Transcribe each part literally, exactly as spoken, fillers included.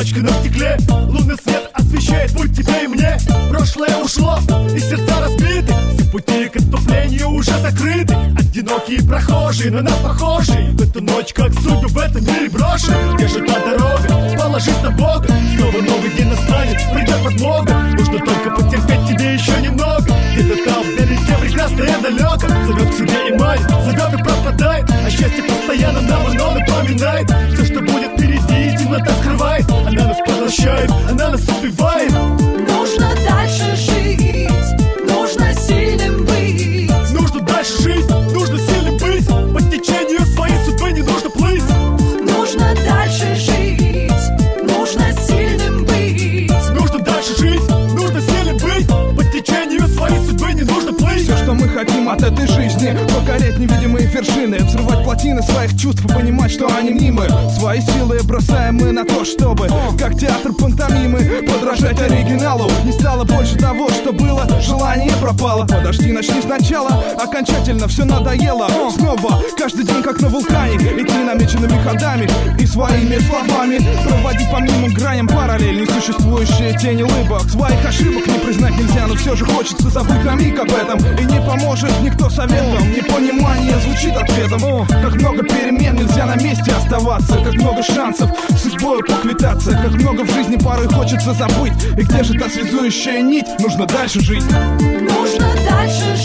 строчка на стекле. Лунный свет освещает путь тебе и мне. Прошлое ушло, и сердца разбиты. Все пути к отступлению уже закрыты. Одинокие прохожие, на нас похожие. В эту ночь, как судьбу в этом мире брошены. Где же та дорога? Положись на Бога. Снова новый день настанет, придет подмога. Нужно только потерпеть тебе еще немного. Где-то там вдалеке прекрасно и далеко. Зовет к себе и манит, зовет и пропадает. А счастье постоянно нам оно напоминает. Все, что будет впереди, темнота скрывает. Она нас поглощает, она нас убивает. Нужно дальше жить, нужно сильным быть. Нужно дальше жить, нужно сильным быть. По течению своей судьбы не нужно плыть. Нужно дальше жить, нужно сильным быть. Нужно дальше жить, нужно сильным быть. По течению своей судьбы не нужно плыть. Все, что мы хотим от этой жизни, покорять невидимые вершины, взрывать плотины своих чувств и понимать, что они мнимы. Свои силы бросаем мы на то, чтобы, как театр пантомимы, подражать оригиналу. Не стало больше того, что было, желание пропало. Подожди, начни сначала, окончательно все надоело. Снова, каждый день как на вулкане, идти намеченными ходами и своими словами проводить по мнимым граням параллель. Несуществующие тени улыбок, своих ошибок не признать нельзя, но все же хочется забыть на миг об этом. И не поможет никто советом, непонимание звучит ответом. Как много перемен, нельзя на месте оставаться. Как много шансов судьбой поквитаться. Как много в жизни порой хочется забыть. И где же та связующая нить? Нужно дальше жить. Нужно дальше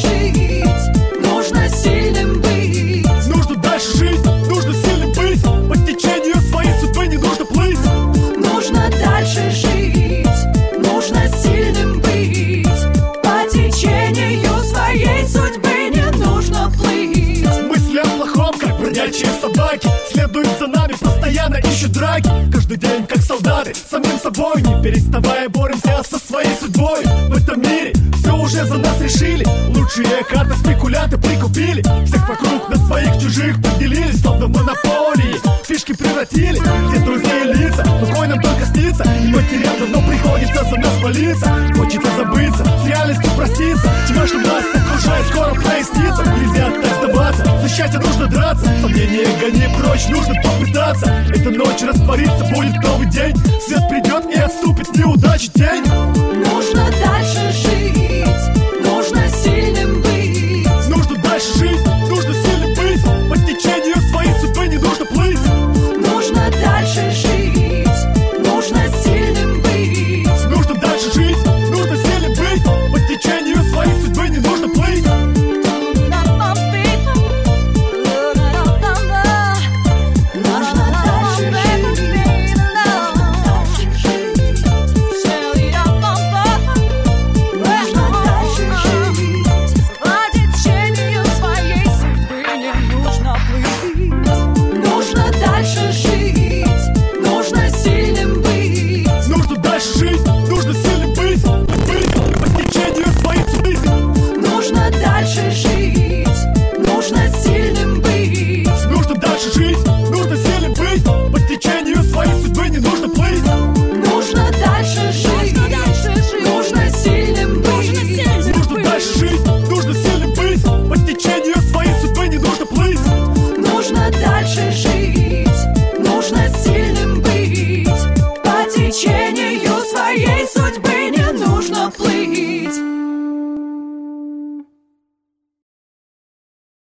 жить, нужно сильным быть. Нужно дальше жить, нужно сильным быть. По течению своей судьбы не нужно плыть. Нужно дальше жить, нужно сильным быть. По течению своей судьбы не нужно плыть. Мысли о плохом, как бродячие собаки, следуют за нами, постоянно ищут драки. Каждый день, как солдаты, самим собой, не переставая боремся со своей судьбой. В этом мире все уже за нас решили. Лучшие карты спекулянты прикупили. Всех вокруг на своих чужих поделились, словно монополии. Фишки превратили, где друзья и лица. Покой нам только снится, и потеряв давно приходится за нас молиться. Хочется забыться, с реальностью проститься. Тьма, что нас окружает, скоро прояснится. Нельзя так сдаваться, за счастье нужно драться. Сомнения гони прочь, нужно попытаться. Эта ночь растворится, будет новый